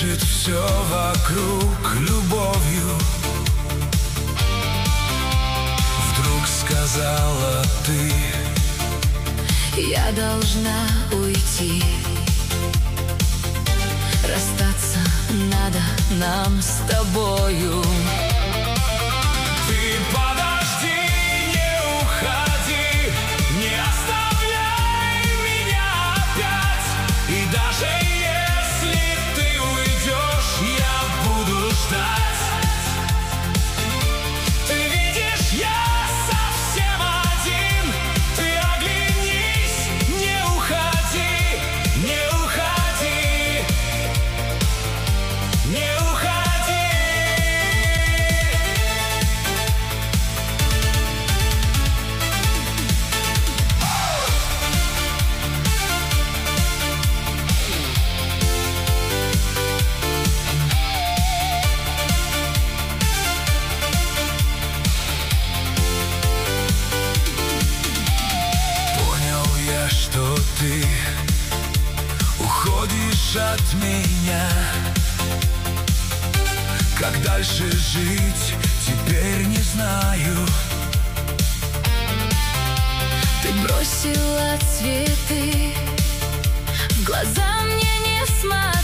дышит все вокруг любовью. Вдруг сказала ты: я должна уйти. Расстаться надо нам с тобою. Ты подожди, не уходи, не оставляй меня опять. И даже если ты уйдешь, я буду ждать. Ты видишь, я совсем один. Ты оглянись, не уходи, не уходи, не уходи. Что ты уходишь от меня. Как дальше жить, теперь не знаю. Ты бросила цветы, в глаза мне не смотри.